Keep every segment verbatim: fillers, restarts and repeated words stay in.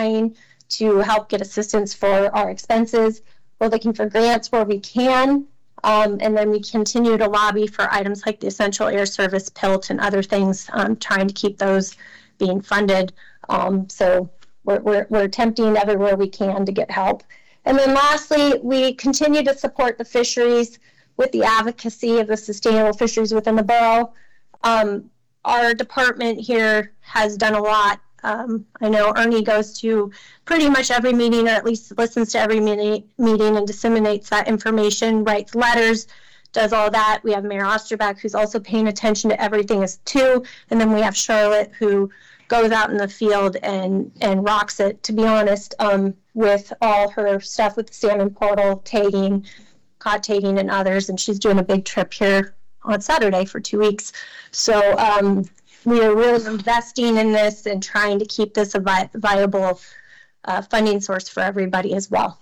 applying to help get assistance for our expenses. We're looking for grants where we can, um, and then we continue to lobby for items like the Essential Air Service, P I L T, and other things, um, trying to keep those being funded. Um, so we're, we're, we're attempting everywhere we can to get help. And then lastly, we continue to support the fisheries with the advocacy of the sustainable fisheries within the borough. Um, our department here has done a lot. Um, I know Ernie goes to pretty much every meeting, or at least listens to every mini- meeting and disseminates that information, writes letters, does all that. We have Mayor Osterbeck, who's also paying attention to everything as too. And then we have Charlotte, who goes out in the field and, and rocks it, to be honest, um, with all her stuff with the salmon portal, tagging, cod tagging, and others. And she's doing a big trip here on Saturday for two weeks. So um, we are really investing in this and trying to keep this a vi- viable uh, funding source for everybody as well.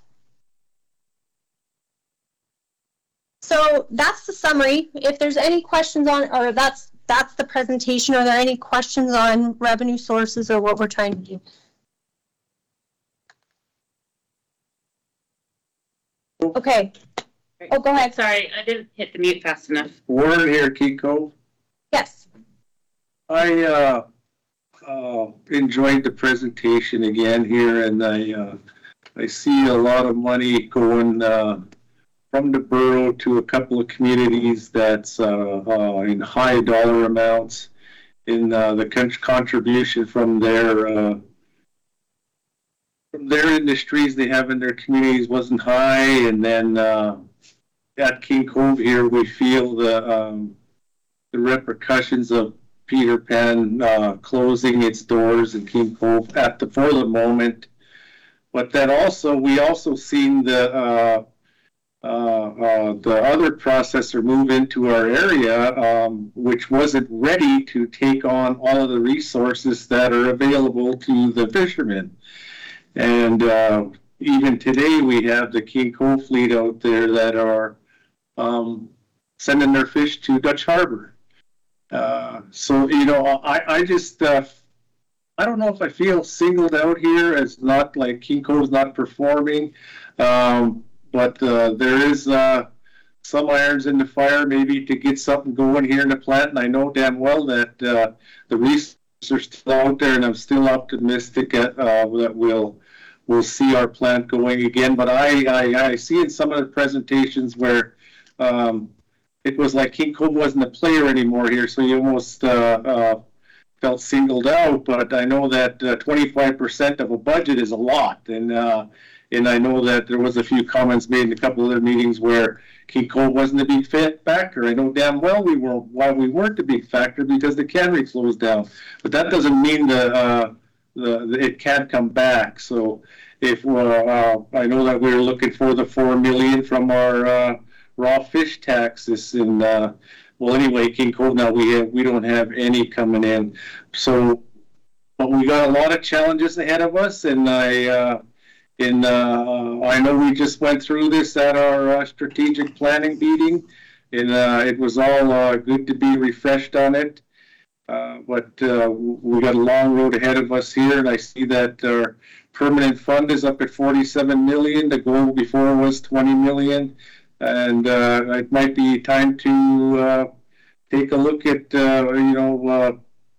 So that's the summary. If there's any questions on, or that's that's the presentation, are there any questions on revenue sources or what we're trying to do? Okay. Oh, go ahead. Sorry, I didn't hit the mute fast enough. We're here, Kiko. Yes. I uh, uh, enjoyed the presentation again here, and I uh, I see a lot of money going uh, from the borough to a couple of communities that's uh, uh, in high dollar amounts. In uh, the con- contribution from their uh, from their industries they have in their communities wasn't high, and then uh, at King Cove here we feel the um, the repercussions of Peter Pan uh, closing its doors in King Cove at the for the moment. But then also we also seen the uh, uh, uh, the other processor move into our area, um, which wasn't ready to take on all of the resources that are available to the fishermen. And uh, even today we have the King Cove fleet out there that are um, sending their fish to Dutch Harbor. Uh, so, you know, I, I just, uh, I don't know if I feel singled out here as not like King Cove's not performing, um, but uh, there is uh, some irons in the fire maybe to get something going here in the plant. And I know damn well that uh, the resources are still out there, and I'm still optimistic at, uh, that we'll, we'll see our plant going again. But I, I, I see in some of the presentations where um, it was like King Cove wasn't a player anymore here, so you almost uh, uh, felt singled out. But I know that uh, twenty-five percent of a budget is a lot, and uh, and I know that there was a few comments made in a couple of other meetings where King Cove wasn't a big factor. I know damn well we were why we weren't a big factor, because the cannery closed down. But that doesn't mean the uh, the, the it can't come back. So if uh, uh, I know that we were looking for the four million from our uh, raw fish taxes, and uh, well, anyway, King Cove now we have we don't have any coming in, so but we got a lot of challenges ahead of us, and I uh, in uh, I know we just went through this at our uh, strategic planning meeting, and uh, it was all uh, good to be refreshed on it, uh, but uh, we got a long road ahead of us here, and I see that our permanent fund is up at forty-seven million. The goal before was twenty million. And uh, it might be time to uh, take a look at, uh, you know, uh,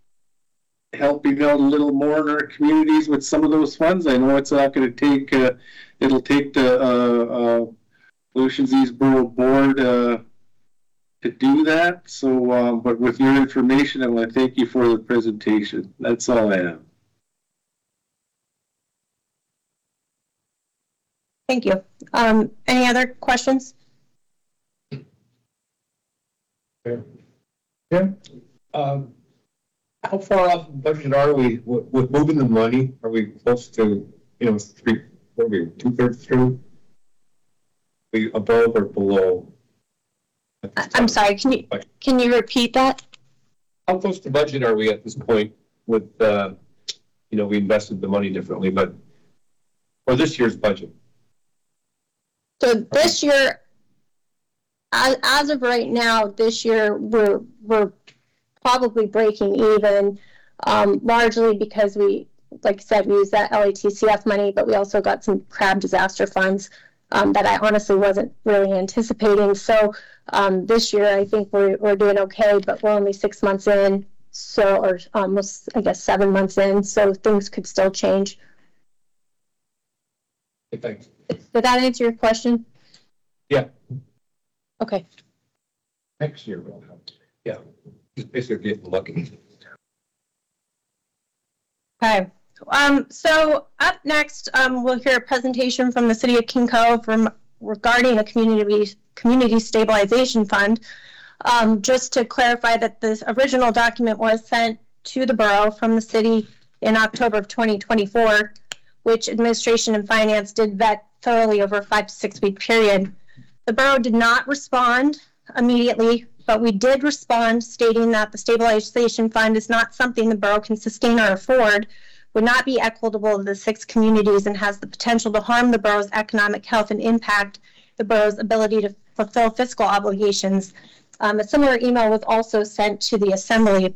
helping out a little more in our communities with some of those funds. I know it's not going to take, uh, it'll take the uh, uh, Aleutians East Borough Board uh, to do that. So, um, but with your information, I want to thank you for the presentation. That's all I have. Thank you. Um, any other questions? Yeah. Um, how far off budget are we with, with moving the money? Are we close to, you know, three, what are we, two thirds through? Are we above or below? I'm sorry. Can you can you repeat that? How close to budget are we at this point? With uh, you know, we invested the money differently, but for this year's budget. So this year, as, as of right now, this year we're we're probably breaking even, um, largely because we like I said, we used that L A T C F money, but we also got some crab disaster funds um, that I honestly wasn't really anticipating. So um, this year, I think we're, we're doing okay, but we're only six months in, so, or almost, I guess, seven months in, so things could still change. Okay, thanks. Did that answer your question? Yeah. Okay. Next year we'll have, yeah, just basically getting lucky. Okay. Um, so up next, um, we'll hear a presentation from the City of King Cove from, regarding a community community stabilization fund. Um, just to clarify that this original document was sent to the borough from the city in October of twenty twenty-four, which administration and finance did vet thoroughly over a five to six week period. The borough did not respond immediately, but we did respond stating that the stabilization fund is not something the borough can sustain or afford, would not be equitable to the six communities, and has the potential to harm the borough's economic health and impact the borough's ability to fulfill fiscal obligations. Um, a similar email was also sent to the assembly.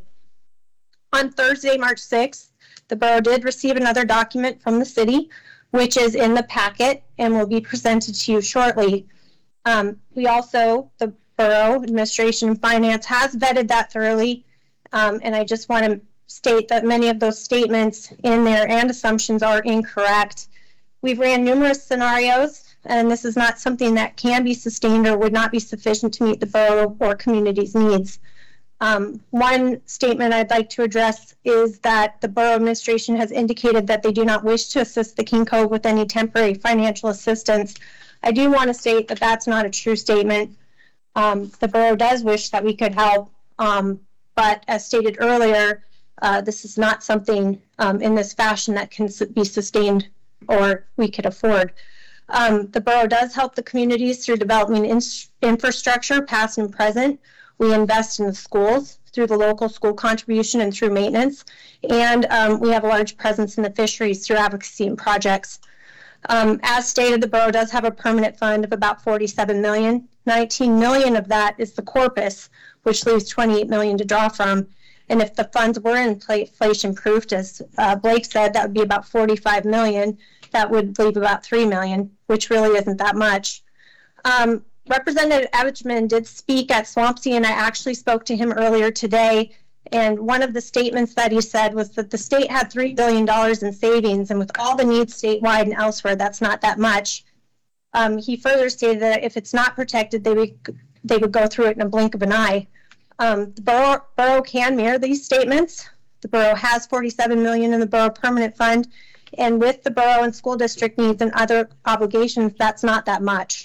On Thursday, March sixth, the borough did receive another document from the city, which is in the packet and will be presented to you shortly. Um, we also, the borough administration and finance has vetted that thoroughly, um, and I just want to state that many of those statements in there and assumptions are incorrect. We've ran numerous scenarios, and this is not something that can be sustained or would not be sufficient to meet the borough or community's needs. Um, one statement I'd like to address is that the borough administration has indicated that they do not wish to assist the King Cove with any temporary financial assistance. I do want to state that that's not a true statement. Um, the borough does wish that we could help, um, but as stated earlier, uh, this is not something um, in this fashion that can be sustained or we could afford. Um, the borough does help the communities through developing in infrastructure, past and present. We invest in the schools through the local school contribution and through maintenance. And um, we have a large presence in the fisheries through advocacy and projects. Um, as stated, the borough does have a permanent fund of about forty-seven million dollars. nineteen million dollars of that is the corpus, which leaves twenty-eight million dollars to draw from. And if the funds were inflation proofed, as uh, Blake said, that would be about forty-five million dollars. That would leave about three million dollars, which really isn't that much. Um, Representative Evachman did speak at Swampsea, and I actually spoke to him earlier today. And one of the statements that he said was that the state had three billion dollars in savings, and with all the needs statewide and elsewhere, that's not that much. Um, he further stated that if it's not protected, they would, they would go through it in a blink of an eye. Um, the borough, borough can mirror these statements. The borough has forty-seven million dollars in the borough permanent fund, and with the borough and school district needs and other obligations, that's not that much.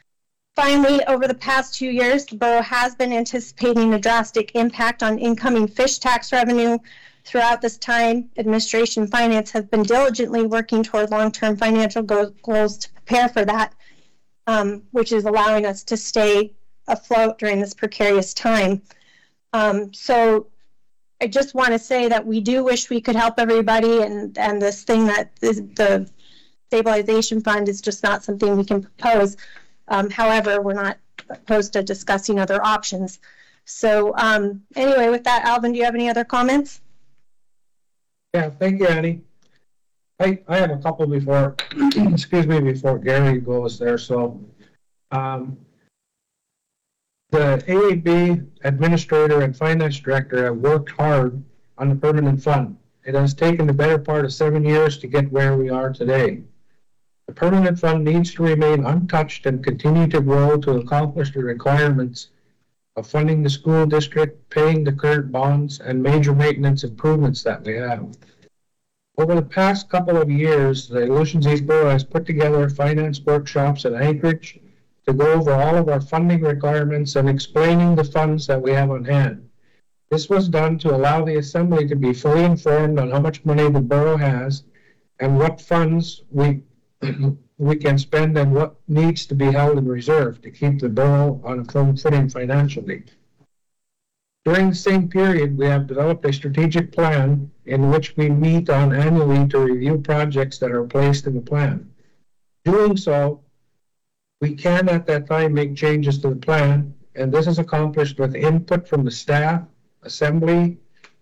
Finally, over the past two years, the borough has been anticipating a drastic impact on incoming fish tax revenue. Throughout this time, administration and finance have been diligently working toward long-term financial go goals to prepare for that, um, which is allowing us to stay afloat during this precarious time. Um, so I just want to say that we do wish we could help everybody, and, and this thing that is the stabilization fund is just not something we can propose. Um, however, we're not opposed to discussing other options. So um, anyway, with that, Alvin, do you have any other comments? Yeah, thank you, Annie. I, I have a couple before, excuse me, before Gary goes there. So um, the A A B administrator and finance director have worked hard on the permanent fund. It has taken the better part of seven years to get where we are today. The permanent fund needs to remain untouched and continue to grow to accomplish the requirements of funding the school district, paying the current bonds, and major maintenance improvements that we have. Over the past couple of years, the Aleutians East Borough has put together finance workshops at Anchorage to go over all of our funding requirements and explaining the funds that we have on hand. This was done to allow the Assembly to be fully informed on how much money the borough has and what funds we we can spend and what needs to be held in reserve to keep the borough on a firm footing financially. During the same period, we have developed a strategic plan in which we meet on annually to review projects that are placed in the plan. Doing so, we can at that time make changes to the plan, and this is accomplished with input from the staff, assembly,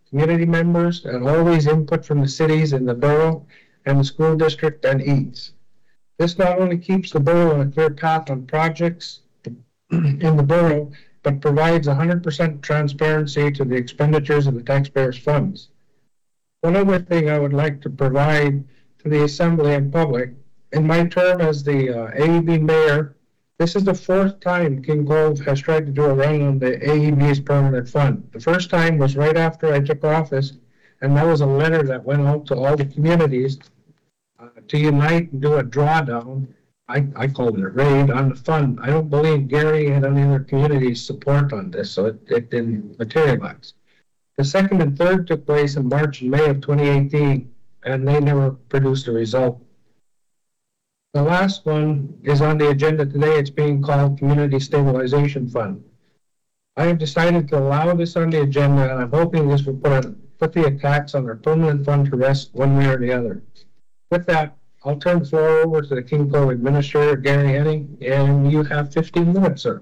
community members, and always input from the cities in the borough and the school district and eats. This not only keeps the borough on a clear path on projects in the borough, but provides one hundred percent transparency to the expenditures of the taxpayers' funds. One other thing I would like to provide to the Assembly and public, in my term as the uh, A E B mayor, this is the fourth time King Cove has tried to do a run on the A E B's permanent fund. The first time was right after I took office, and that was a letter that went out to all the communities uh, to unite and do a drawdown. I, I called it a raid on the fund. I don't believe Gary and any other communities support on this, so it, it didn't materialize. The second and third took place in March and May of twenty eighteen, and they never produced a result. The last one is on the agenda today. It's being called Community Stabilization Fund. I have decided to allow this on the agenda, and I'm hoping this will put, a, put the attacks on our permanent fund to rest one way or the other. With that, I'll turn the floor over to the King Cove Administrator, Gary Henning, and you have fifteen minutes, sir.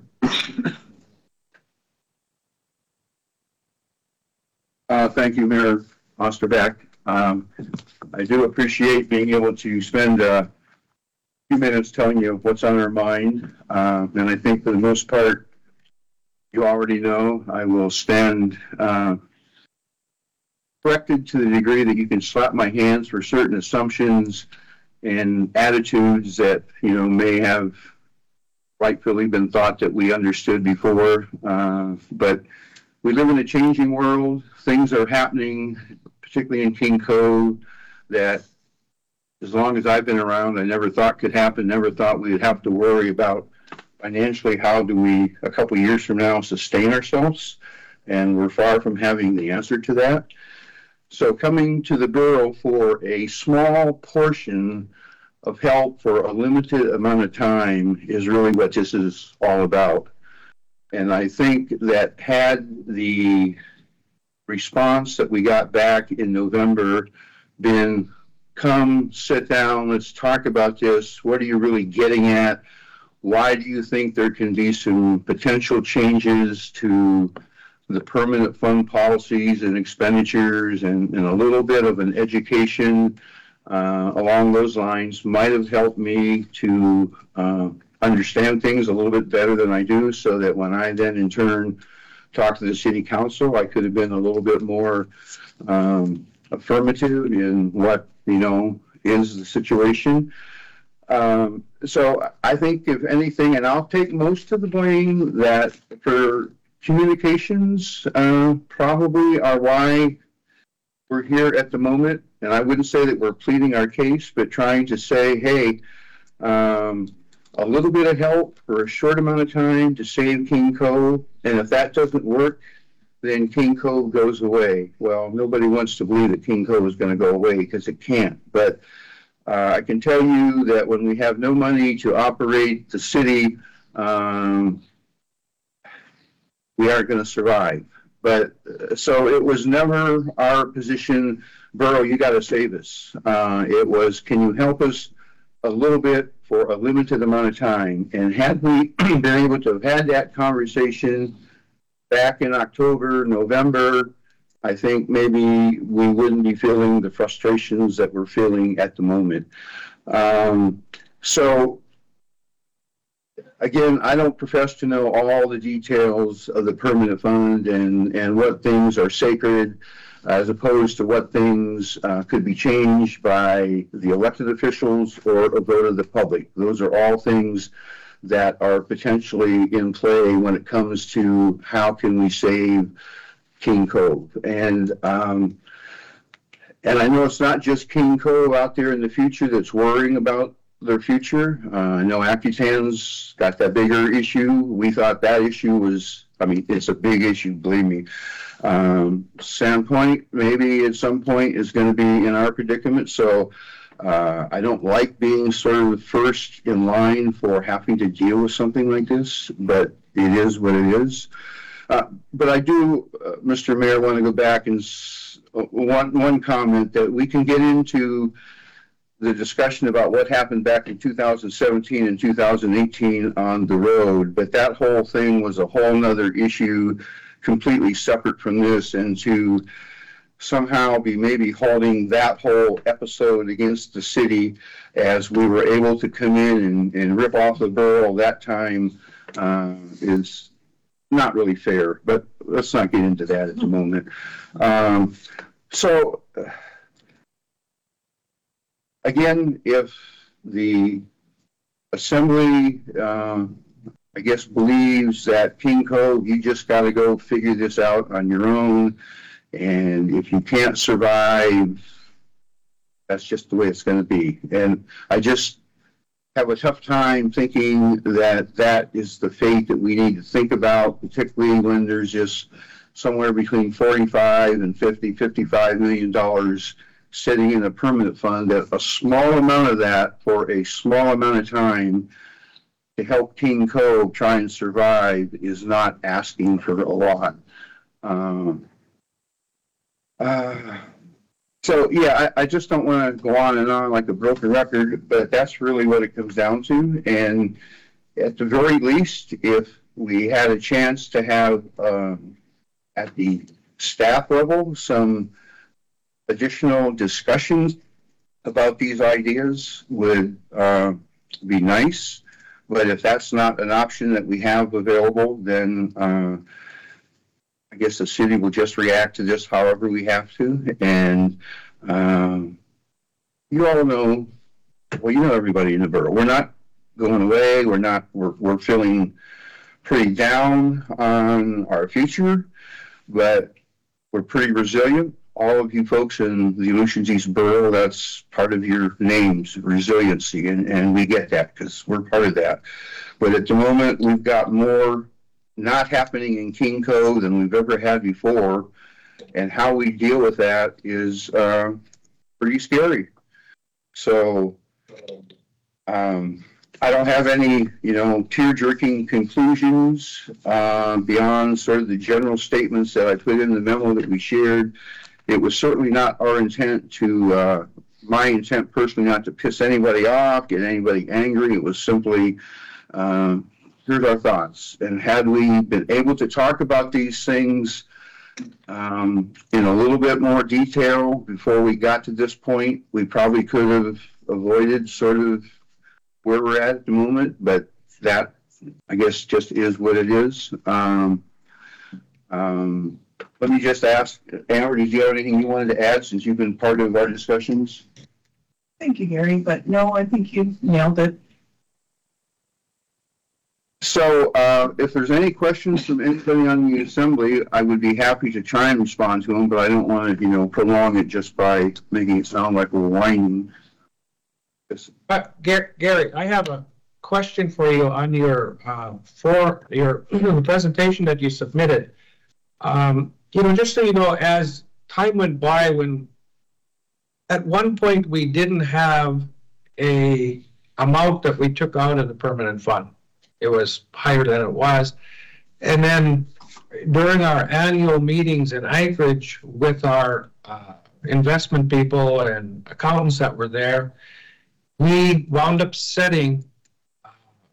Uh, thank you, Mayor Osterbeck. Um, I do appreciate being able to spend uh, a few minutes telling you what's on our mind. Uh, and I think for the most part, you already know. I will stand uh, corrected to the degree that you can slap my hands for certain assumptions and attitudes that, you know, may have rightfully been thought that we understood before. Uh, but we live in a changing world. Things are happening, particularly in King Cove, that as long as I've been around, I never thought could happen, never thought we'd have to worry about financially. How do we, a couple of years from now, sustain ourselves? And we're far from having the answer to that. So coming to the borough for a small portion of help for a limited amount of time is really what this is all about. And I think that had the response that we got back in November been, come, sit down, let's talk about this, what are you really getting at? Why do you think there can be some potential changes to the permanent fund policies and expenditures, and, and a little bit of an education uh, along those lines might have helped me to uh, understand things a little bit better than I do, so that when I then in turn talked to the city council, I could have been a little bit more um, affirmative in what, you know, is the situation. Um, so I think if anything, and I'll take most of the blame, that for communications uh, probably are why we're here at the moment. And I wouldn't say that we're pleading our case, but trying to say, hey, um, a little bit of help for a short amount of time to save King Cove. And if that doesn't work, then King Cove goes away. Well, nobody wants to believe that King Cove is going to go away, because it can't. But uh, I can tell you that when we have no money to operate the city, um, we aren't going to survive. But uh, so it was never our position, borough, you got to save us. Uh, it was, can you help us a little bit for a limited amount of time? And had we been able to have had that conversation back in October, November, I think maybe we wouldn't be feeling the frustrations that we're feeling at the moment. Um, so again, I don't profess to know all the details of the permanent fund and, and what things are sacred as opposed to what things uh, could be changed by the elected officials or a vote of the public. Those are all things that are potentially in play when it comes to how can we save King Cove. And um, and I know it's not just King Cove out there in the future that's worrying about their future. Uh, I know Accutan's got that bigger issue. We thought that issue was, I mean, it's a big issue, believe me. Um, Sandpoint maybe at some point is going to be in our predicament. So uh, I don't like being sort of first in line for having to deal with something like this, but it is what it is. Uh, but I do, uh, Mister Mayor, want to go back and s- one, one comment that we can get into the discussion about what happened back in two thousand seventeen and two thousand eighteen on the road, but that whole thing was a whole nother issue completely separate from this. And to somehow be maybe holding that whole episode against the city as we were able to come in and, and rip off the borough that time uh, is not really fair, but let's not get into that at the moment. Um, so, again, if the assembly, uh, I guess, believes that King Cove, you just got to go figure this out on your own, and if you can't survive, that's just the way it's going to be. And I just have a tough time thinking that that is the fate that we need to think about, particularly when there's just somewhere between forty-five and fifty, fifty-five million dollars sitting in a permanent fund, that a small amount of that for a small amount of time to help King Cove try and survive is not asking for a lot. Um, uh, so yeah, I, I just don't want to go on and on like a broken record, but that's really what it comes down to. And at the very least, if we had a chance to have um, at the staff level some additional discussions about these ideas would uh, be nice. But if that's not an option that we have available, then uh, I guess the city will just react to this however we have to. And um, you all know, well, you know everybody in the borough. We're not going away. We're not, we're, we're feeling pretty down on our future, but we're pretty resilient. All of you folks in the Aleutians East Borough, that's part of your names, resiliency, and, and we get that because we're part of that. But at the moment, we've got more not happening in King Cove than we've ever had before, and how we deal with that is uh, pretty scary. So um, I don't have any, you know, tear-jerking conclusions uh, beyond sort of the general statements that I put in the memo that we shared. It was certainly not our intent to, uh, my intent personally, not to piss anybody off, get anybody angry. It was simply, uh, here's our thoughts. And had we been able to talk about these things um, in a little bit more detail before we got to this point, we probably could have avoided sort of where we're at at the moment. But that, I guess, just is what it is. Um, um, Let me just ask, Amber, did you have anything you wanted to add since you've been part of our discussions? Thank you, Gary, but no, I think you nailed it. So uh, if there's any questions from anybody on the assembly, I would be happy to try and respond to them, but I don't want to, you know, prolong it just by making it sound like we're whining. But Gary, Gary, I have a question for you on your, uh, for your presentation that you submitted. Um, you know, just so you know, as time went by, when at one point we didn't have a amount that we took out of the permanent fund. It was higher than it was. And then during our annual meetings in Anchorage with our uh, investment people and accountants that were there, we wound up setting uh,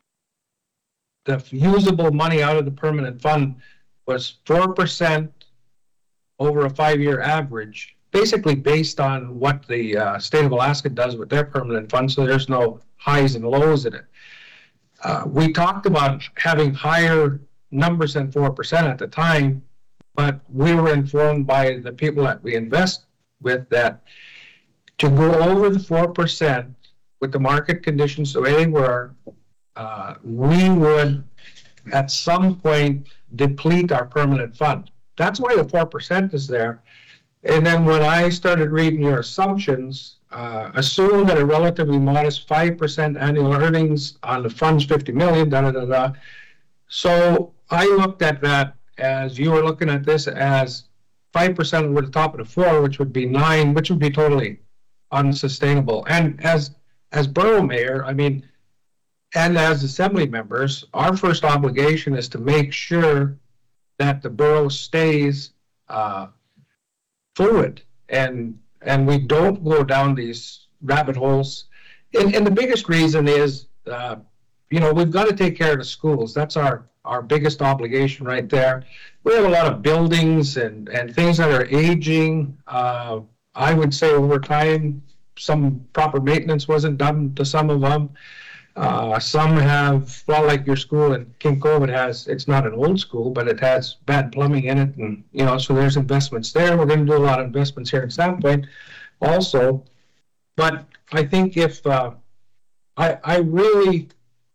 the usable money out of the permanent fund was four percent over a five-year average, basically based on what the uh, state of Alaska does with their permanent fund, so there's no highs and lows in it. Uh, we talked about having higher numbers than four percent at the time, but we were informed by the people that we invest with that to go over the four percent with the market conditions the way they were, uh, we would at some point deplete our permanent fund. That's why the four percent is there. And then when I started reading your assumptions, uh, assume that a relatively modest five percent annual earnings on the fund's fifty million, da da da da. So I looked at that as you were looking at this as five percent over the top of the four, which would be nine, which would be totally unsustainable. And as as borough mayor, I mean, and as assembly members, our first obligation is to make sure that the borough stays uh, fluid and and we don't go down these rabbit holes. And, and the biggest reason is, uh, you know, we've got to take care of the schools. That's our our biggest obligation right there. We have a lot of buildings and, and things that are aging. Uh, I would say over time, some proper maintenance wasn't done to some of them. Uh, some have, well, like your school in King Cove, it has, it's not an old school, but it has bad plumbing in it. And, you know, so there's investments there. We're going to do a lot of investments here in Sandpoint also. But I think if, uh, I, I really,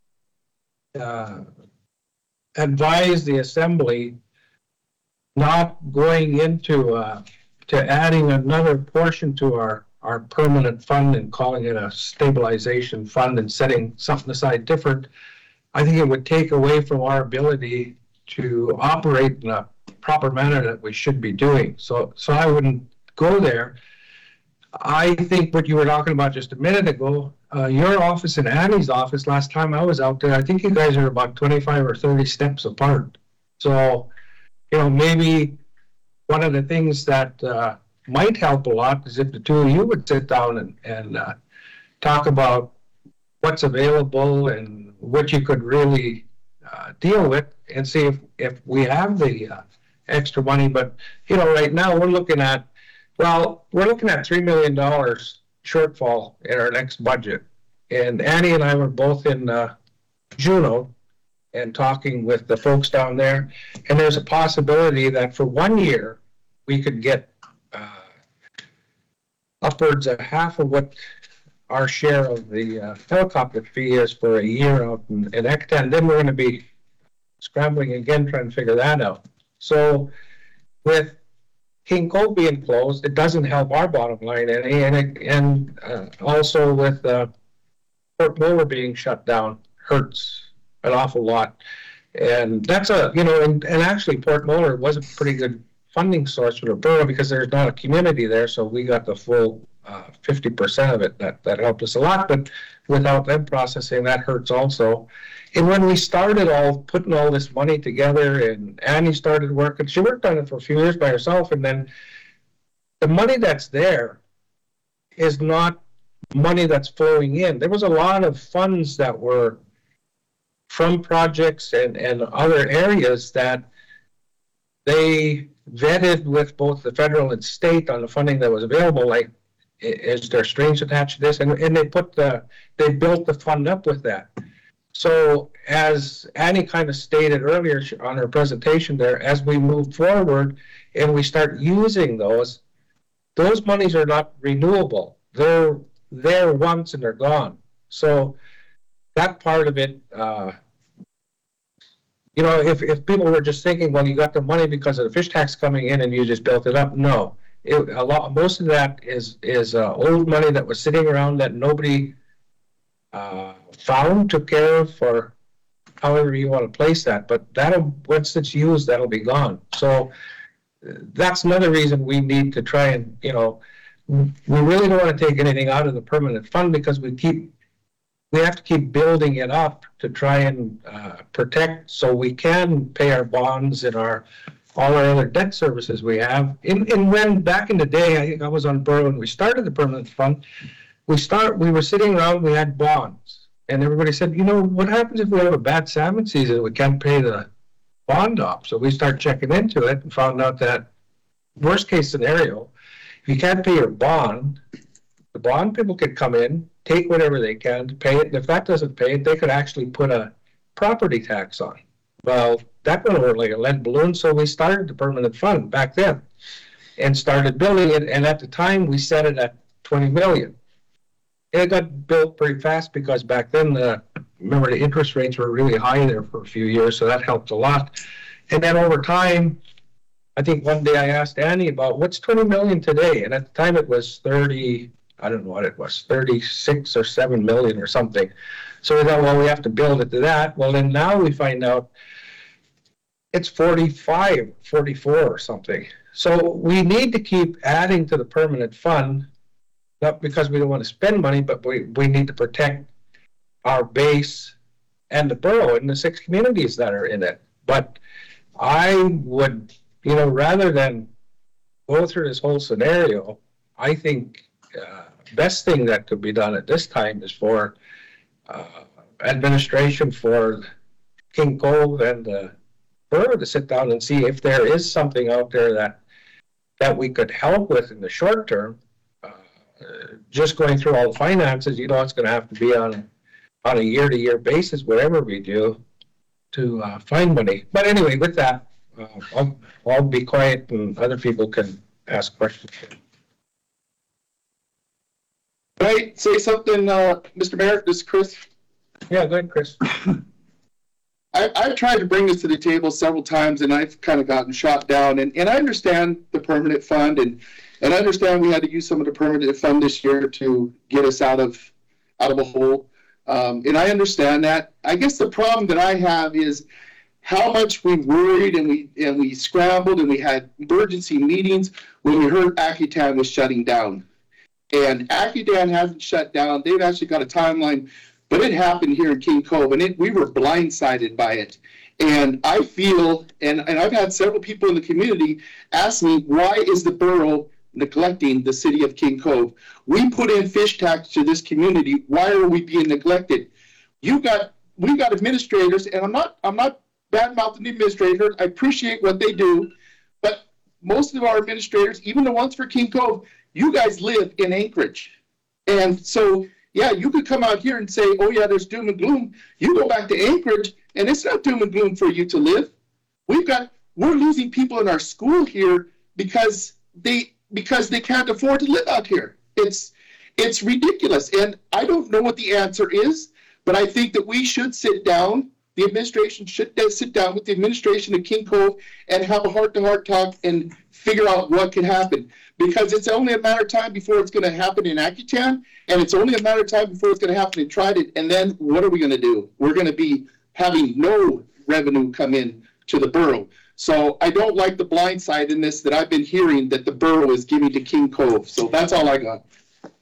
uh, advise the assembly not going into, uh, to adding another portion to our, our permanent fund and calling it a stabilization fund and setting something aside different. I think it would take away from our ability to operate in a proper manner that we should be doing. So, so I wouldn't go there. I think what you were talking about just a minute ago, uh, your office and Annie's office, last time I was out there, I think you guys are about twenty-five or thirty steps apart. So, you know, maybe one of the things that uh, might help a lot is if the two of you would sit down and, and uh, talk about what's available and what you could really uh, deal with and see if, if we have the uh, extra money. But, you know, right now we're looking at, well, we're looking at three million dollars shortfall in our next budget. And Annie and I were both in uh, Juneau and talking with the folks down there. And there's a possibility that for one year, we could get uh, upwards of half of what our share of the uh, helicopter fee is for a year out in, in Ecton. Then we're going to be scrambling again, trying to figure that out. So with King Cove being closed, it doesn't help our bottom line any, and it, and uh, also with uh, Port Moller being shut down hurts an awful lot. And that's a, you know, and, and actually Port Moller was a pretty good funding source for the borough because there's not a community there, so we got the full uh, fifty percent of it. That, that helped us a lot, but without them processing, that hurts also. And when we started all putting all this money together and Annie started working, she worked on it for a few years by herself, and then the money that's there is not money that's flowing in. There was a lot of funds that were from projects and, and other areas that they vetted with both the federal and state on the funding that was available, like is there strings attached to this? And, and they put the, they built the fund up with that. So as Annie kind of stated earlier on her presentation there, as we move forward and we start using those, those monies are not renewable. They're there once and they're gone. So that part of it, uh, you know, if, if people were just thinking, well, you got the money because of the fish tax coming in and you just built it up. No, it, a lot, most of that is, is uh, old money that was sitting around that nobody uh, found, took care of, or however you want to place that. But that'll, once it's used, that'll be gone. So uh, that's another reason we need to try and, you know, we really don't want to take anything out of the permanent fund because we keep, we have to keep building it up to try and uh, protect so we can pay our bonds and our, all our other debt services we have. In, in when back in the day, I think I was on borough when we started the permanent fund, we start, we were sitting around, we had bonds, and everybody said, you know, what happens if we have a bad salmon season? We can't pay the bond off. So we start checking into it and found out that worst case scenario, if you can't pay your bond, the bond people could come in, take whatever they can to pay it. And if that doesn't pay it, they could actually put a property tax on. Well, that went over like a lead balloon. So we started the permanent fund back then and started building it. And at the time we set it at twenty million. It got built pretty fast because back then, the, remember the interest rates were really high there for a few years. So that helped a lot. And then over time, I think one day I asked Annie about what's twenty million today. And at the time it was thirty, I don't know what it was, thirty-six or seven million or something. So we thought, well, we have to build it to that. Well, then now we find out it's forty-five, forty-four or something. So we need to keep adding to the permanent fund, not because we don't want to spend money, but we, we need to protect our base and the borough and the six communities that are in it. But I would, you know, rather than go through this whole scenario, I think uh, best thing that could be done at this time is for uh, administration for King Cove and the borough to sit down and see if there is something out there that, that we could help with in the short term. Uh, just going through all the finances, you know, it's gonna have to be on, on a year-to-year basis, whatever we do, to uh, find money. But anyway, with that, uh, I'll, I'll be quiet and other people can ask questions. Can I say something, uh, Mister Mayor? This is Chris. Yeah, go ahead, Chris. I, I've tried to bring this to the table several times and I've kind of gotten shot down. And, and I understand the permanent fund and, and I understand we had to use some of the permanent fund this year to get us out of, out of a hole. Um, and I understand that. I guess the problem that I have is how much we worried and we, and we scrambled and we had emergency meetings when we heard Accutan was shutting down. And Accudan hasn't shut down. They've actually got a timeline, but it happened here in King Cove, and it, we were blindsided by it. And I feel, and, and I've had several people in the community ask me, why is the borough neglecting the city of King Cove? We put in fish tax to this community. Why are we being neglected? You got, we got administrators, and I'm not, I'm not bad-mouthing the administrators. I appreciate what they do, but most of our administrators, even the ones for King Cove, you guys live in Anchorage. And so, yeah, you could come out here and say, oh yeah, there's doom and gloom. You go back to Anchorage and it's not doom and gloom for you to live. We've got, we're losing people in our school here because they, because they can't afford to live out here. It's, it's ridiculous. And I don't know what the answer is, but I think that we should sit down. The administration should sit down with the administration of King Cove and have a heart-to-heart talk and figure out what can happen. Because it's only a matter of time before it's going to happen in Accutan, and it's only a matter of time before it's going to happen in Trident. And then what are we going to do? We're going to be having no revenue come in to the borough. So I don't like the blind side in this that I've been hearing that the borough is giving to King Cove. So that's all I got.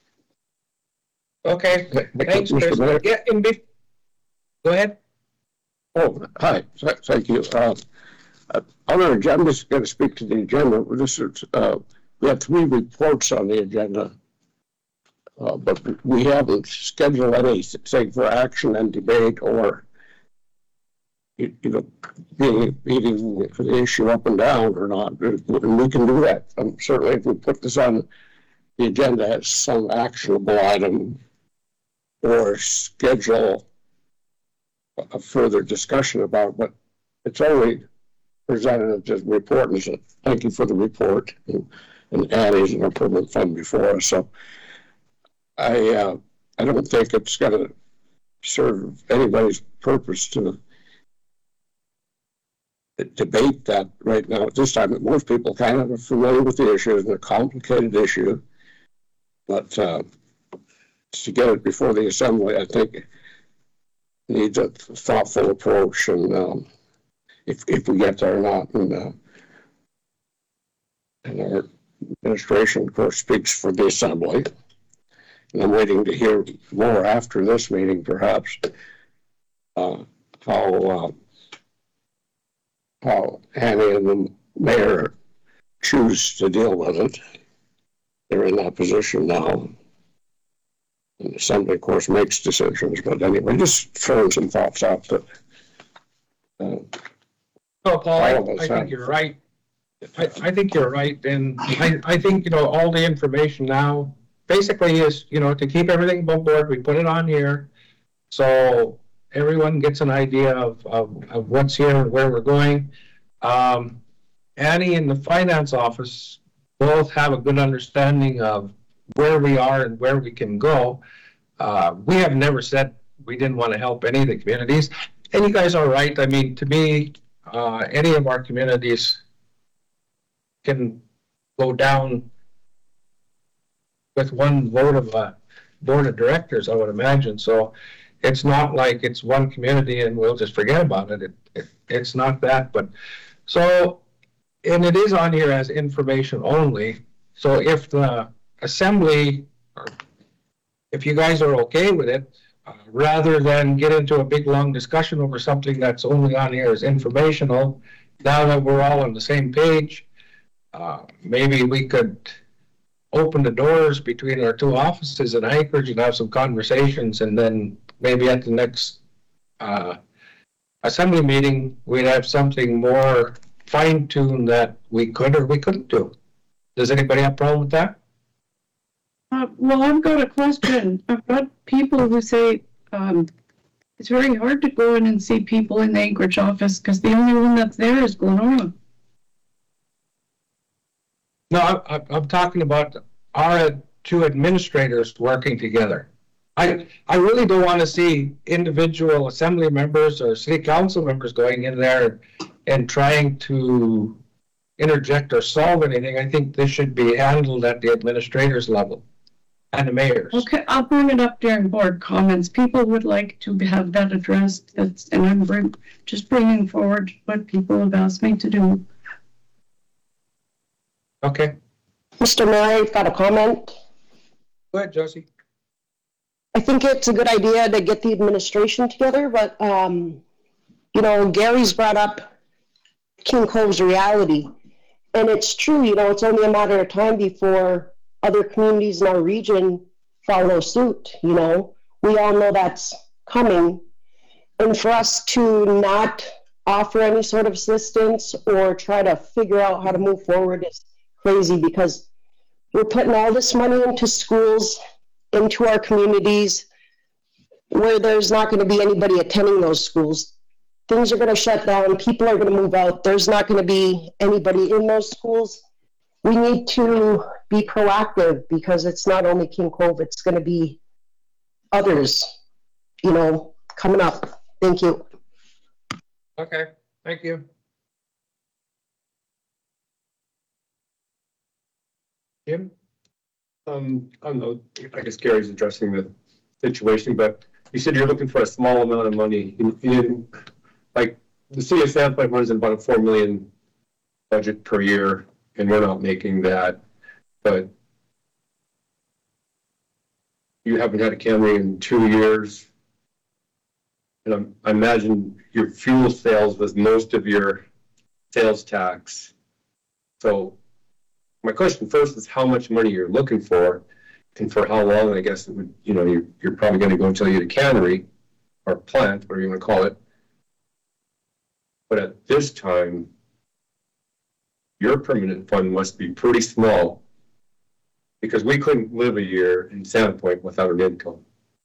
Okay, thanks, Mister Chris. Mayor. Yeah, and be, go ahead. Oh, hi, Th- thank you. Uh, uh, Other agendas, going to speak to the agenda. This is, uh, we have three reports on the agenda, uh, but we haven't scheduled anything for action and debate or, you you know, being, beating the issue up and down or not. And we can do that. Um, certainly, if we put this on the agenda as some actionable item or schedule a further discussion about it, but it's only presented as a report. And so thank you for the report. And, and Annie's in a permanent fund before us. So I, uh, I don't think it's going to serve anybody's purpose to debate that right now at this time. Most people kind of are familiar with the issue. It's a complicated issue, but uh, to get it before the assembly, I think needs a thoughtful approach, and um, if if we get there or not, and, uh, and our administration, of course, speaks for the assembly. And I'm waiting to hear more after this meeting, perhaps, uh, how uh, how Annie and the mayor choose to deal with it. They're in that position now. And the assembly, of course, makes decisions. But anyway, just throwing some thoughts out that. Uh, No, Paul, I, All of us I think have. you're right. I, I think you're right. And I, I think, you know, all the information now basically is, you know, to keep everything above board, we put it on here. So everyone gets an idea of, of, of what's here and where we're going. Um, Annie and the finance office both have a good understanding of where we are and where we can go. Uh, we have never said we didn't want to help any of the communities. And you guys are right. I mean, to me, uh, any of our communities can go down with one vote of a board of directors, I would imagine. So it's not like it's one community and we'll just forget about it. It, it it's not that, but so, and it is on here as information only. So if the assembly, or if you guys are okay with it, uh, rather than get into a big long discussion over something that's only on here as informational, now that we're all on the same page, uh, maybe we could open the doors between our two offices in Anchorage and have some conversations, and then maybe at the next uh, assembly meeting, we'd have something more fine tuned that we could or we couldn't do. Does anybody have a problem with that? Uh, well, I've got a question. I've got people who say, um, it's very hard to go in and see people in the Anchorage office because the only one that's there is Glenora. No, I, I, I'm talking about our two administrators working together. I, I really don't want to see individual assembly members or city council members going in there and trying to interject or solve anything. I think this should be handled at the administrators level and the mayors. Okay, I'll bring it up during board comments. People would like to have that addressed. That's, and I'm bring, just bringing forward what people have asked me to do. Okay, Mister Mayor, I've got a comment. go ahead, Josie. I think it's a good idea to get the administration together, but, um, you know, Gary's brought up King Cove's reality. And it's true, you know, it's only a matter of time before other communities in our region follow suit, you know. We all know that's coming. And for us to not offer any sort of assistance or try to figure out how to move forward is crazy, because we're putting all this money into schools, into our communities, where there's not going to be anybody attending those schools. Things are going to shut down. People are going to move out. There's not going to be anybody in those schools. We need to be proactive, because it's not only King Cove, it's going to be others, you know, coming up. Thank you. Okay, thank you. Jim? Um, I don't know, I guess Gary's addressing the situation, but you said you're looking for a small amount of money in, in like, the city of Sandpoint runs about a four million budget per year, and we're not making that, but you haven't had a Camry in two years. And I'm, I imagine your fuel sales was most of your sales tax. So my question first is how much money you're looking for, and for how long. I guess it would, you know, you're, you're probably going to go until you get a cannery or plant, whatever you want to call it. But at this time, your permanent fund must be pretty small, because we couldn't live a year in Sandpoint without an income.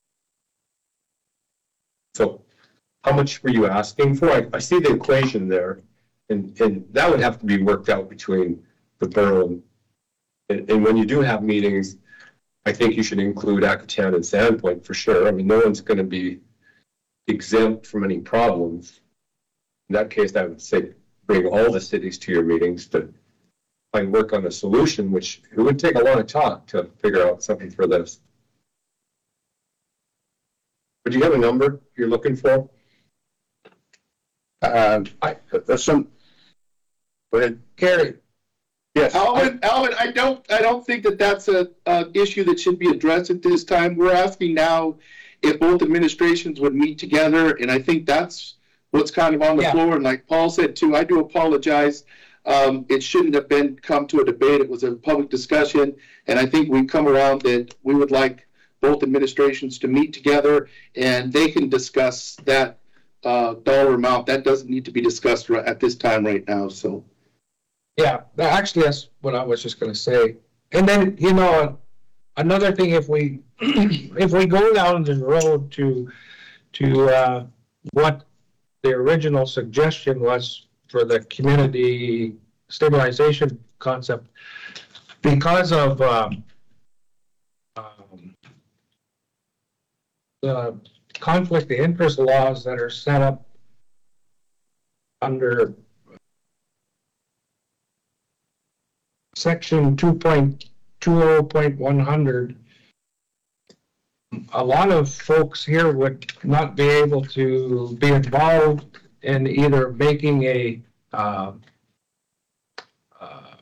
So how much were you asking for? I, I see the equation there, and, and that would have to be worked out between the borough. And, and when you do have meetings, I think you should include Acatown and Sandpoint for sure. I mean, no one's going to be exempt from any problems. In that case, I would say bring all the cities to your meetings to find work on a solution, which it would take a lot of talk to figure out something for this. But do you have a number you're looking for? Uh, I, that's some, go ahead. Gary? Yes. Alvin, Alvin, I don't, I don't think that that's a, a issue that should be addressed at this time. We're asking now if both administrations would meet together, and I think that's what's kind of on the Yeah. floor. And like Paul said too, I do apologize. Um, it shouldn't have been come to a debate. It was a public discussion, and I think we've come around that we would like both administrations to meet together, and they can discuss that uh, dollar amount. That doesn't need to be discussed right at this time right now. So. Yeah, tha- actually, that's what I was just gonna say. And then, you know, another thing, if we, if we go down the road to, to, uh, what the original suggestion was for the community stabilization concept, because of, um, um, the conflict of interest laws that are set up under section two point two zero point one hundred, a lot of folks here would not be able to be involved in either making a uh, uh,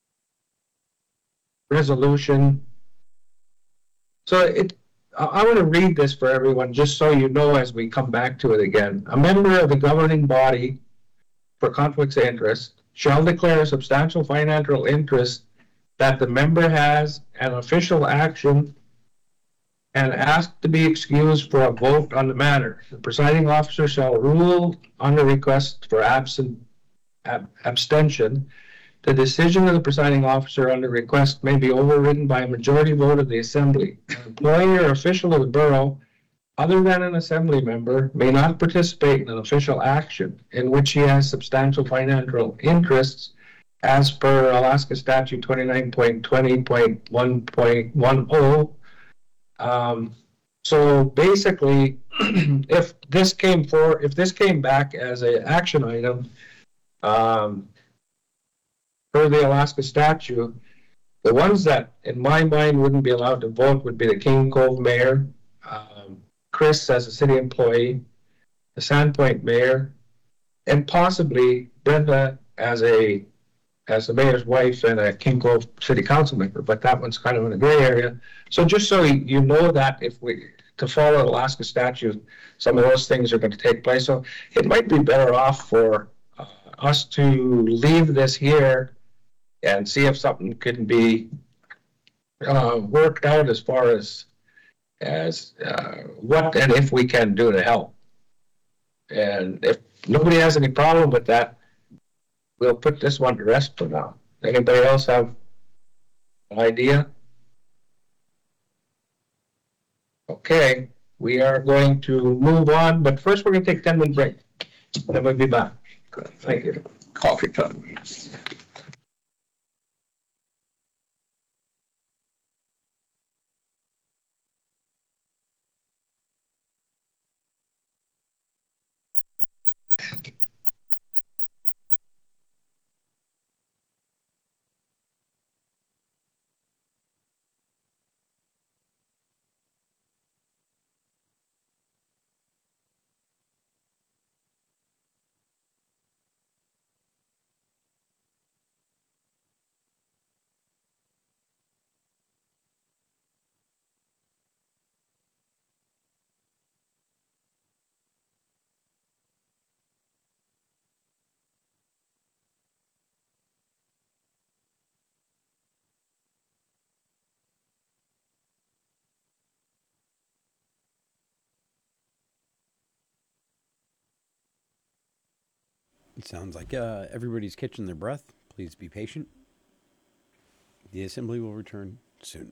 resolution. So it, I, I want to read this for everyone, just so you know as we come back to it again. A member of the governing body for conflicts of interest shall declare a substantial financial interest that the member has an official action and asked to be excused for a vote on the matter. The presiding officer shall rule on the request for absent ab- abstention. The decision of the presiding officer on the request may be overridden by a majority vote of the assembly. An employee or official of the borough, other than an assembly member, may not participate in an official action in which he has substantial financial interests as per Alaska Statute twenty-nine point twenty point one point ten. Um, so basically, if this came for, if this came back as an action item, um, per the Alaska statute, the ones that, in my mind, wouldn't be allowed to vote would be the King Cove mayor, um, Chris as a city employee, the Sandpoint mayor, and possibly Brenda as a as the mayor's wife and a King Cove city council member. But that one's kind of in a gray area. So just so you know that if we to follow Alaska statute, some of those things are going to take place. So it might be better off for uh, us to leave this here and see if something can be uh, worked out as far as as uh, what and if we can do to help. And if nobody has any problem with that, we'll put this one to rest for now. Anybody else have an idea? Okay, we are going to move on, but first we're going to take a ten minute break. Then we'll be back. Good. Thank you. Coffee time. It sounds like uh, everybody's catching their breath. Please be patient. The assembly will return soon.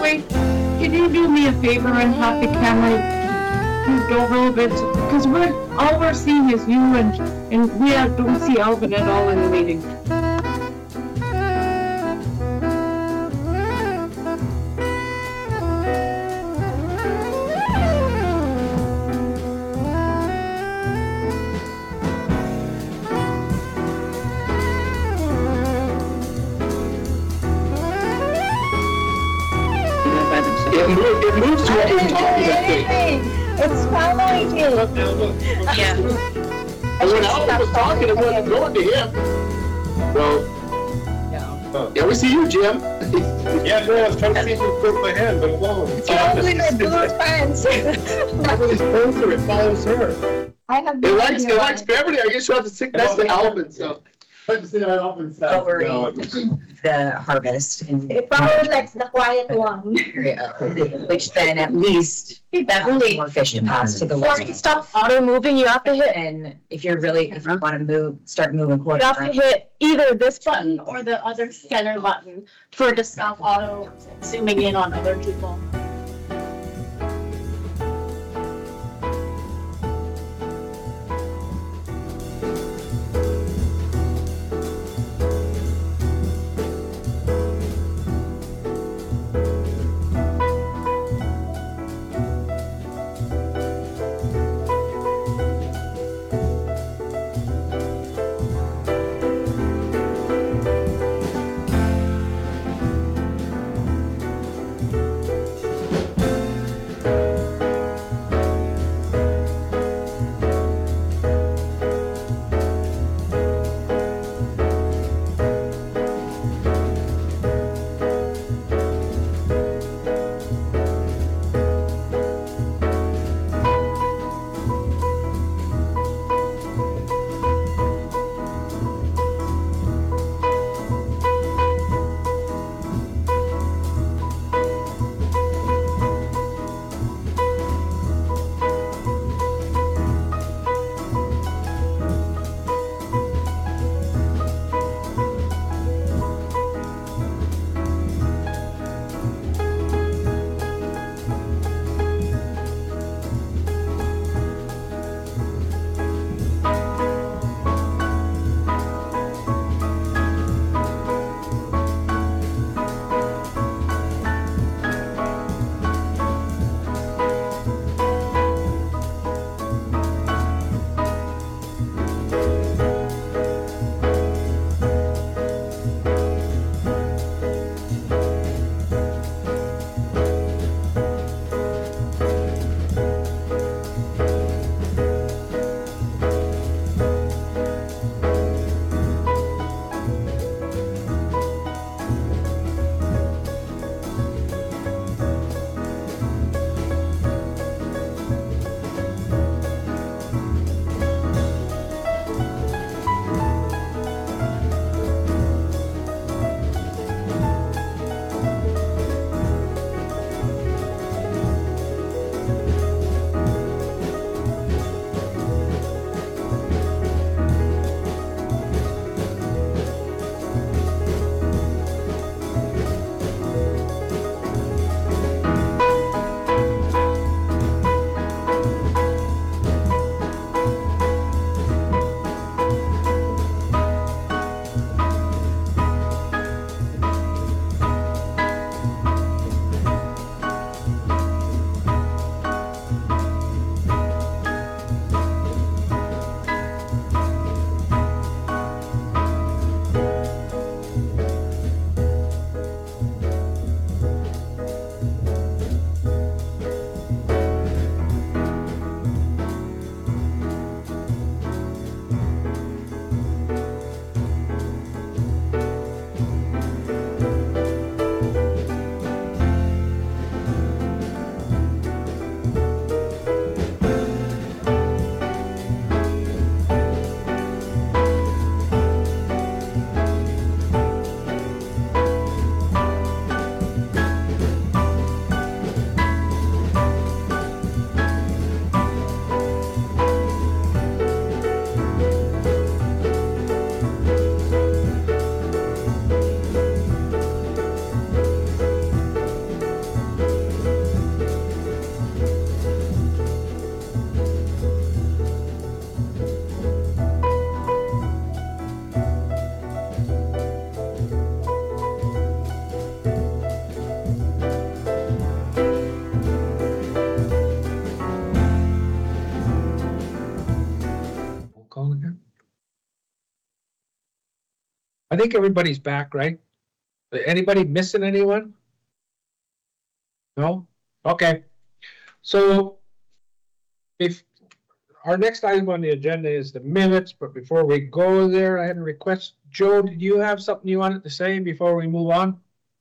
Joey, can you do me a favor and have the camera moved over a little bit? Because we're, all we're seeing is you and, and we have- don't see Alvin at all in the meeting. It moves, it moves to what we're talking about. It's following you. Yeah. And when Alan was talking, it wasn't going to him. Well, yeah, we see you, Jim. Yeah, no, I was trying to see if you put my hand, but it won't. Totally no blue fence. Everybody's closer, it follows her. I have It no likes, idea it likes why. Beverly. I guess you'll have to sit next to Alvin, so. Let's see that often. Lowering the harvest and It probably likes the quiet one. which then at least that will be more fish to pass to the Or west. stop auto moving, you have to hit, And if you're really, if you want to move, start moving you quarter. have to hit either this button or the other center button for it to stop auto zooming in on other people. I think everybody's back, right? Anybody missing anyone? No? Okay. So if our next item on the agenda is the minutes, but before we go there, I had a request. Joe, did you have something you wanted to say before we move on?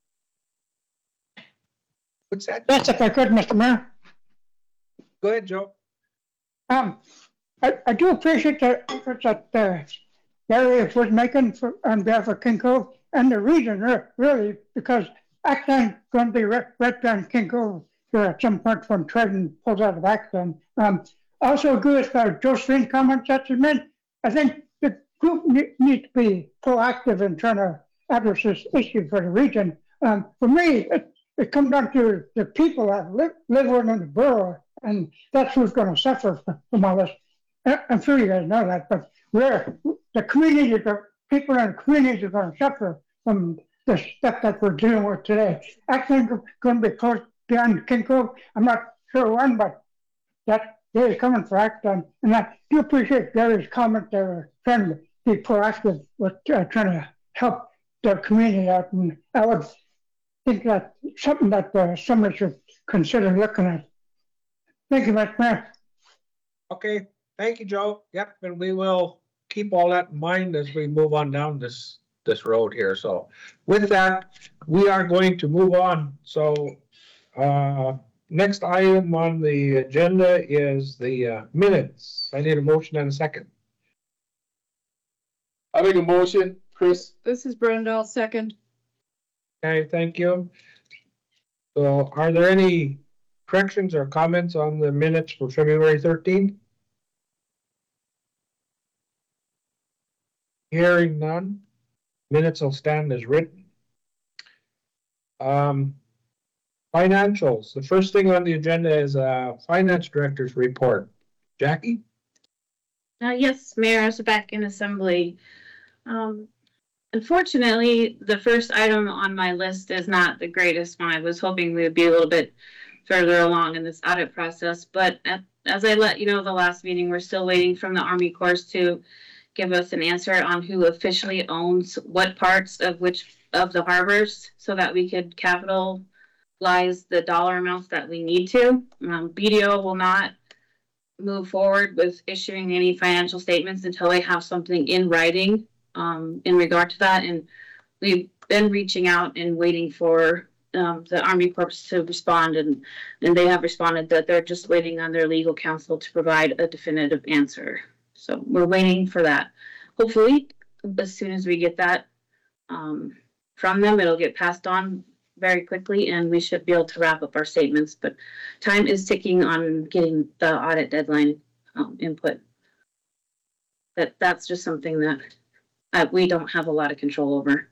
What's that? Yes, if I could, Mister Mayor. Go ahead, Joe. Um, I, I do appreciate the efforts that, uh, Gary was making for, on behalf of King Cove and the region, re- really, because Acton going to be right, right down King Cove here at some point when Trenton pulls out of Acton. Um, also agree with uh, Josephine's comments that she made. I think the group ne- needs to be proactive in trying to address this issue for the region. Um, for me, it, it comes down to the people that live, live within the borough, and that's who's going to suffer from all this. I'm sure you guys know that, but we're, the community, the people in the community are going to suffer from the stuff that we're dealing with today. Actually, going to be close beyond King Cove. I'm not sure when, but that day is coming for Acton. And I do appreciate Gary's comment there, trying to be proactive with uh, trying to help the community out. And I would think that's something that uh, somebody should consider looking at. Thank you, Mister Mayor. Okay, thank you, Joe. Yep, and we will keep all that in mind as we move on down this, this road here. So with that, we are going to move on. So, uh, next item on the agenda is the uh, minutes. I need a motion and a second. I make a motion, Chris. This is Brenda, I'll second. Okay, thank you. So are there any corrections or comments on the minutes for February thirteenth? Hearing none, minutes will stand as written. Um, financials, the first thing on the agenda is a finance director's report. Jackie? Uh, yes, Mayor, I was back in assembly. Um, unfortunately, the first item on my list is not the greatest one. I was hoping we would be a little bit further along in this audit process, but at, as I let you know the last meeting, we're still waiting from the Army Corps to give us an answer on who officially owns what parts of which of the harbors so that we could capitalize the dollar amounts that we need to. Um, B D O will not move forward with issuing any financial statements until they have something in writing um, in regard to that. And we've been reaching out and waiting for um, the Army Corps to respond, and, and they have responded that they're just waiting on their legal counsel to provide a definitive answer. So we're waiting for that. Hopefully, as soon as we get that um, from them, it'll get passed on very quickly and we should be able to wrap up our statements. But time is ticking on getting the audit deadline um, input. That That's just something that uh, we don't have a lot of control over.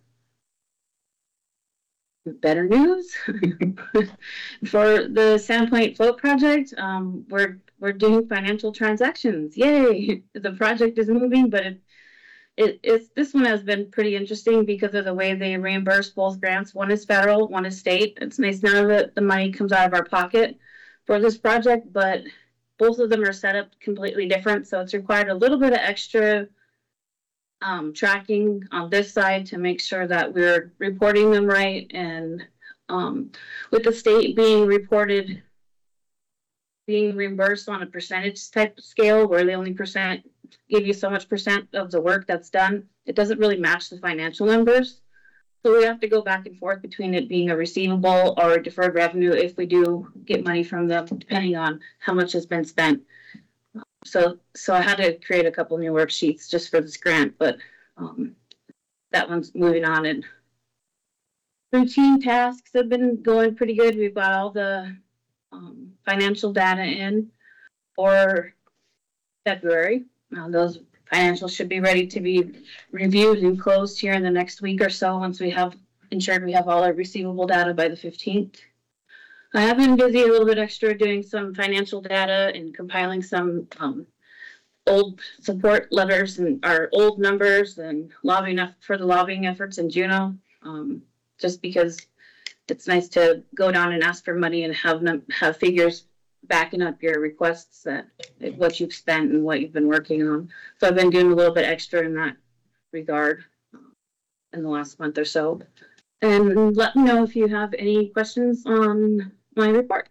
Better news for the Sandpoint Float project. Um, we're we're doing financial transactions. Yay! The project is moving, but it, it it's this one has been pretty interesting because of the way they reimburse both grants. One is federal, one is state. It's nice none of the, the money comes out of our pocket for this project, but both of them are set up completely different. So it's required a little bit of extra Um, tracking on this side to make sure that we're reporting them right, and um, with the state being reported being reimbursed on a percentage type scale where they only percent give you so much percent of the work that's done, it doesn't really match the financial numbers. So we have to go back and forth between it being a receivable or a deferred revenue if we do get money from them, depending on how much has been spent. So, so I had to create a couple new worksheets just for this grant, but um, that one's moving on. And routine tasks have been going pretty good. We've got all the um, financial data in for February. Now, those financials should be ready to be reviewed and closed here in the next week or so once we have ensured we have all our receivable data by the fifteenth. I have been busy a little bit extra doing some financial data and compiling some um, old support letters and our old numbers and lobbying for the lobbying efforts in Juneau. Um, just because it's nice to go down and ask for money and have them have figures backing up your requests that what you've spent and what you've been working on. So I've been doing a little bit extra in that regard. in the last month or so. And let me know if you have any questions on my report.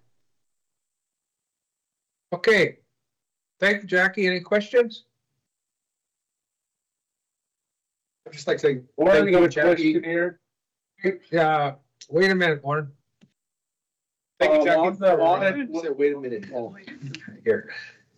Okay. Thank you, Jackie. Any questions? I'd just like to say, Warren, thank you got you, a Jackie. question here? Yeah, wait a minute, Warren. Thank you, Um, Jackie. on the audit- Say, wait a minute. Oh, here.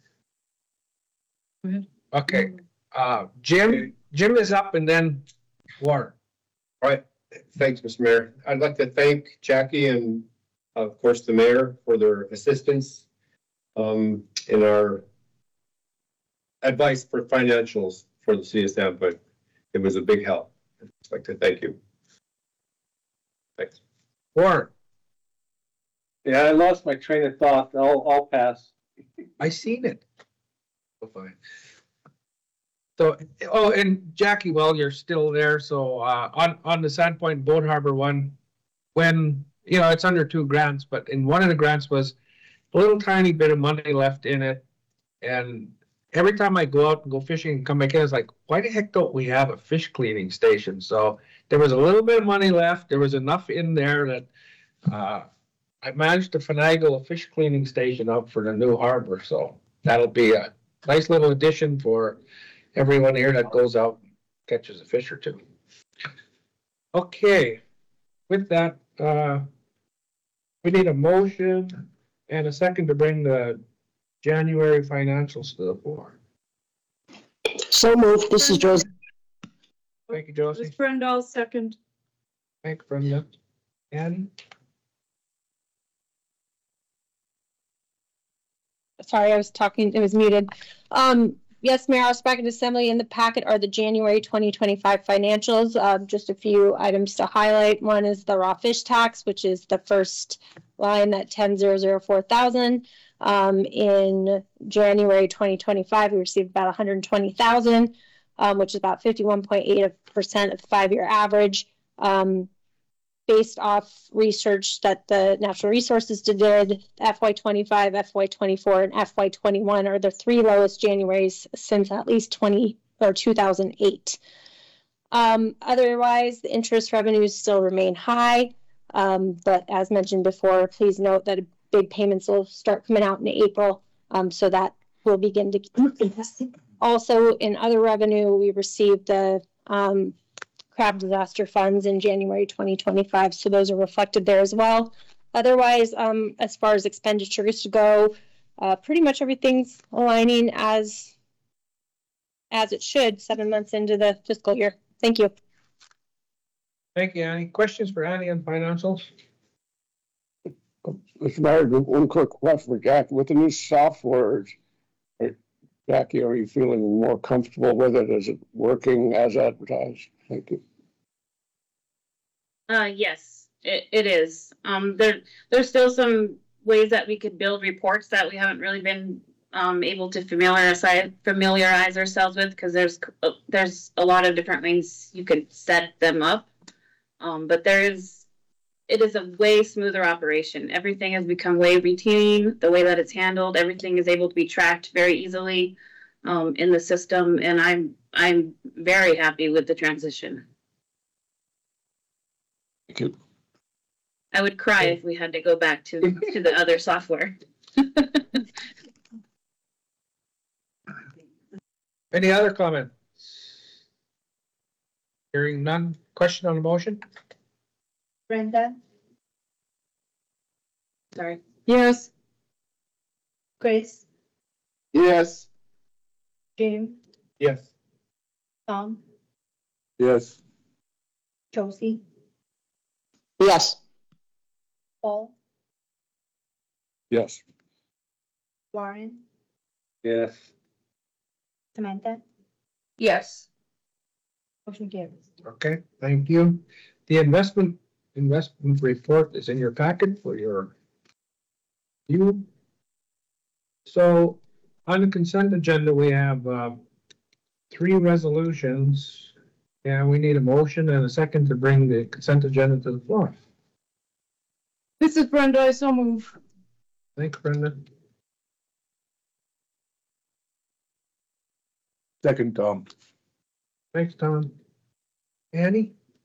Okay, uh, Jim, Jim is up and then Warren. All right, thanks, Mister Mayor. I'd like to thank Jackie and, of course, the mayor for their assistance um, in our advice for financials for the city of Sandpoint. It was a big help. I'd like to thank you. Thanks. Warren, Yeah, I lost my train of thought. I'll, I'll pass. I seen it. Oh, fine. So, oh, and Jackie, well, you're still there, so, uh, on, on the Sandpoint Boat Harbor one, when, you know, it's under two grants, but in one of the grants was a little tiny bit of money left in it. And every time I go out and go fishing and come back in, it's like, why the heck don't we have a fish cleaning station? So there was a little bit of money left. There was enough in there that, uh, I managed to finagle a fish cleaning station up for the new harbor, so that'll be a nice little addition for everyone here that goes out and catches a fish or two. Okay, with that, uh, we need a motion and a second to bring the January financials to the floor. So moved. This is Josie. Thank you, Josie. This Brendall second. Thank you, Brenda. Annie? Sorry, I was talking, it was muted. Um, yes, Mayor, House Bracket Assembly, in the packet are the January twenty twenty-five financials. Uh, just a few items to highlight. One is the raw fish tax, which is the first line, that ten thousand four thousand. Um, in January twenty twenty-five, we received about one hundred twenty thousand, um, which is about fifty-one point eight percent of the five-year average. Um, based off research that the Natural Resources did, F Y twenty-five, F Y twenty-four, and F Y twenty-one are the three lowest Januaries since at least twenty or two thousand eight. Um, otherwise, the interest revenues still remain high, um, but as mentioned before, please note that big payments will start coming out in April, um, so that will begin to. Also, in other revenue, we received the um, crab disaster funds in January twenty twenty-five, so those are reflected there as well. Otherwise, um, as far as expenditures go, uh, pretty much everything's aligning as as it should seven months into the fiscal year. Thank you. Thank you, Annie. Questions for Annie on financials? Mister Mayor, one quick question for Jackie. With the new software, Jackie, are you feeling more comfortable with it? Is it working as advertised? Thank you. Uh, yes, it, it is. Um, there, there's still some ways that we could build reports that we haven't really been um, able to familiarize familiarize ourselves with, because there's there's a lot of different ways you could set them up. Um, but there is, it is a way smoother operation. Everything has become way routine. The way that it's handled, everything is able to be tracked very easily um, in the system, and I'm I'm very happy with the transition. Thank you. I would cry if we had to go back to, to the other software. Any other comments? Hearing none. Question on the motion? Brenda? Sorry. Yes. Grace? Yes. Jim? Yes. Tom? Yes. Josie? Yes. Paul? Yes. Warren? Yes. Samantha? Yes. Motion carries. Okay, thank you. The investment, investment report is in your packet for your view. So on the consent agenda, we have, uh, three resolutions. And we need a motion and a second to bring the consent agenda to the floor. This is Brenda. I so move. Thanks, Brenda. Second, Tom. Thanks, Tom. Annie?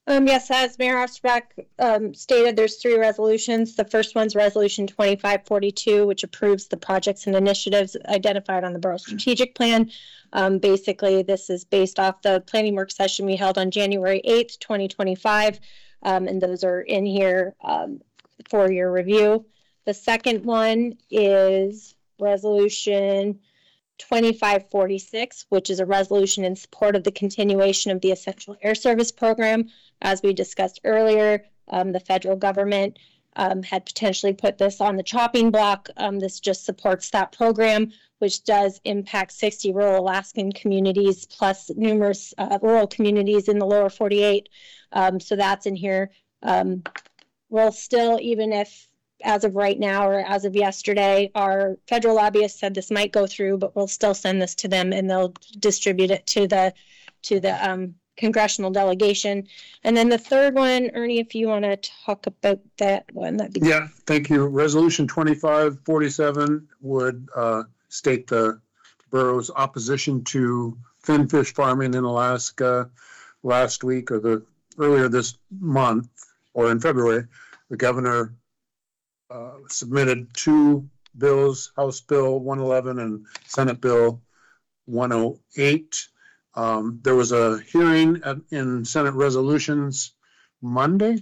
Um, yes, as Mayor Osterbeck, um, stated, there's three resolutions. The first one's Resolution twenty-five forty-two, which approves the projects and initiatives identified on the Borough Strategic Plan. Um, basically, this is based off the planning work session we held on January eighth, twenty twenty-five. Um, and those are in here, um, for your review. The second one is Resolution twenty-five forty-six, which is a resolution in support of the continuation of the Essential Air Service Program. As we discussed earlier, um, the federal government um, had potentially put this on the chopping block. Um, this just supports that program, which does impact sixty rural Alaskan communities, plus numerous uh, rural communities in the lower forty-eight. Um, so that's in here. Um, we'll still, even if as of right now or as of yesterday, our federal lobbyists said this might go through, but we'll still send this to them and they'll distribute it to the to the um, congressional delegation. And then the third one, Ernie, if you want to talk about that one, that'd be Yeah, thank you. Resolution twenty-five forty-seven would uh, state the borough's opposition to finfish farming in Alaska. Last week or the earlier this month or in February, the governor uh, submitted two bills, House Bill one eleven and Senate Bill one oh eight. Um, there was a hearing at, in Senate Resolutions Monday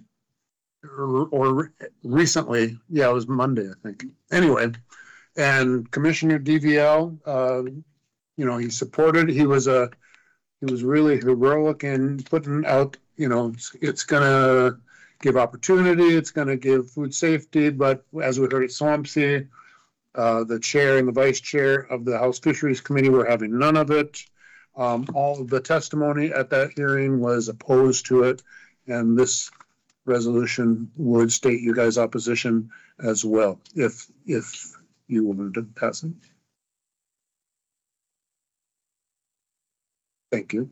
or, or recently. Yeah, it was Monday, I think. Anyway, and Commissioner D V L, uh, you know, he supported, he was a, he was really heroic in putting out, you know, it's, it's gonna give opportunity, it's gonna give food safety, but as we heard at Swampsea, uh, the chair and the vice chair of the House Fisheries Committee were having none of it. Um, all of the testimony at that hearing was opposed to it, and this resolution would state you guys' opposition as well, if if you wanted to pass it. Thank you.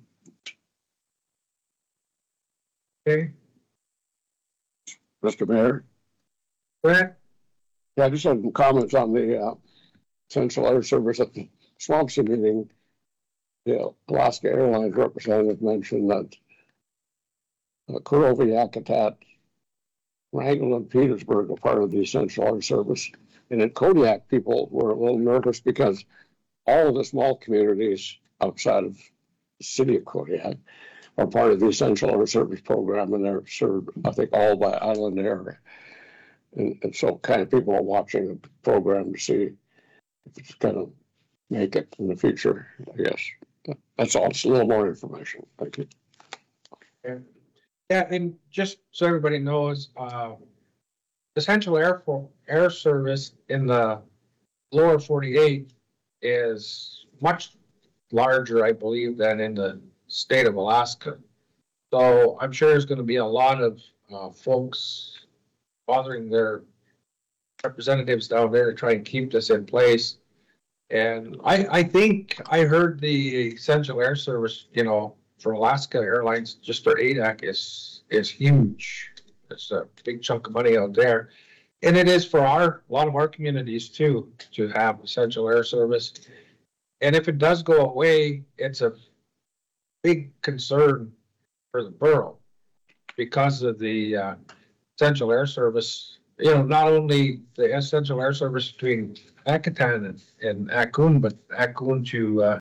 Okay, Mister Mayor, Brett? yeah, I just had some comments on the uh, Central Air Service at the Swampsea meeting. The Alaska Airlines representative mentioned that uh, Kurovia, Yakutat, Wrangell, and Petersburg are part of the Essential Air Service. And in Kodiak, people were a little nervous because all of the small communities outside of the city of Kodiak are part of the Essential Air Service program, and they're served, I think, all by Island Air. And, and so kind of people are watching the program to see if it's going to make it in the future, I guess. That's all. It's a little more information. Thank you. Yeah, and just so everybody knows, uh, Essential Air for Air Service in the lower forty-eight is much larger, I believe, than in the state of Alaska. So I'm sure there's going to be a lot of uh, folks bothering their representatives down there to try and keep this in place. And I, I think I heard the Essential Air Service, you know, for Alaska Airlines, just their A D A C is, is huge. It's a big chunk of money out there. And it is for our, a lot of our communities too, to have Essential Air Service. And if it does go away, it's a big concern for the borough because of the uh, Essential Air Service. You know, not only the Essential Air Service between Akutan and, and Akun, but Akun to uh,